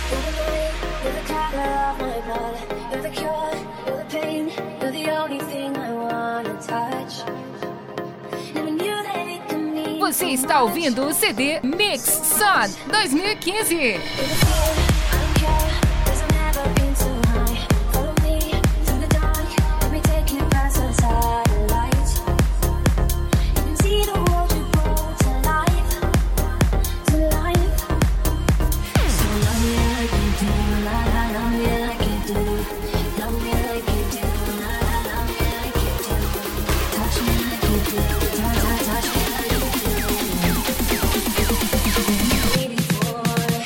You're the light, you're the color of my blood. You're the cure, you're the pain. You're the only thing I wanna touch. Never knew that it could mean. Você está ouvindo o CD Mix Sun 2015. You're the fear, I don't care, 'cause I've never been so high. Follow me through the dark, let me take you past the satellites. You can see the world you brought to life, to life. So love me like you do, la la, love me like you do. Love me like you do, la la, love me like you do. Touch me like you do, touch me like you do. Waiting for.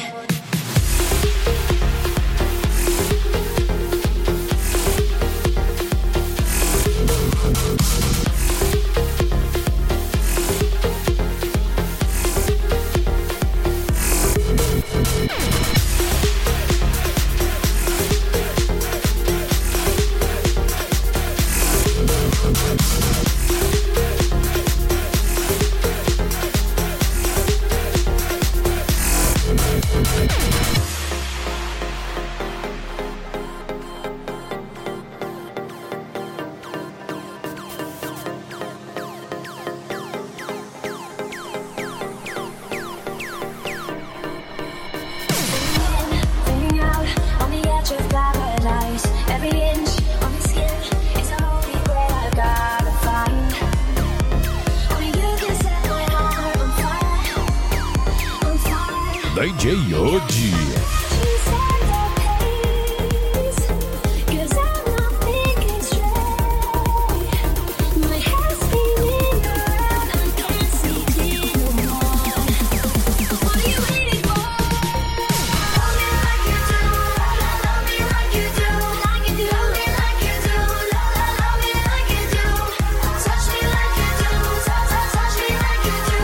Fading out on the edge of paradise. Every inch of your skin is a holy grail I've gotta find. Only you can set my heart on fire, on fire. DJ Yoji. She said the pace, 'cause I'm not thinking straight. My head's spinning around, I can't see clear no more. What are you waiting for? Love me like you do, la la, love me like you do, like you do. Love me like you do, la la, love me like you do. Touch me like you do, touch me like you do.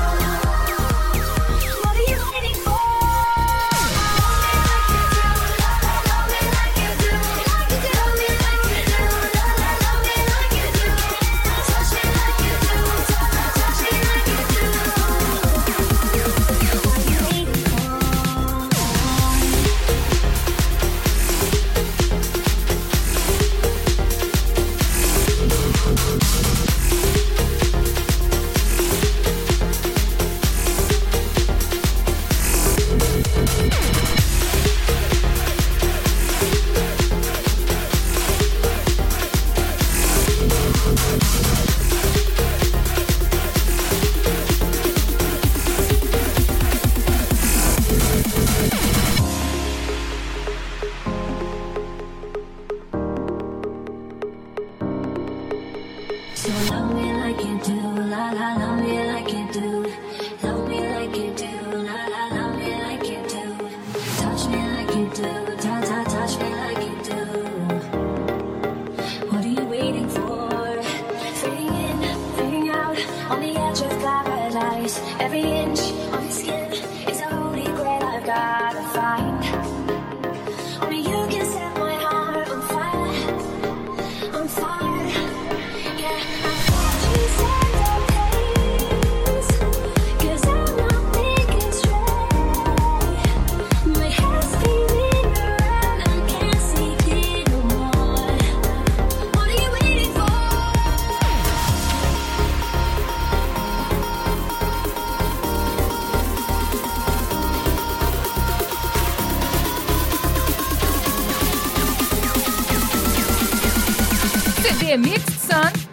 What are you waiting for? Love me like you do, la la, love me like you do, like you do. Love me like you do, la la, love me like you do. Touch me like you do, touch me like you do. What are you waiting for? So love me like you do, la la, love me like you do. Love me like you do, la la, love me like you do. Touch me like you do, touch me like you do. What are you waiting for? Fading in, fading out on the edge of paradise. Every inch of your skin is a holy grail I've gotta find. Only you can set my heart on fire, on fire. Yeah, she said the pace, 'cause I'm not thinking straight. My head's spinning around, I can't see clear no more. What are you waiting for? CD Mix Sun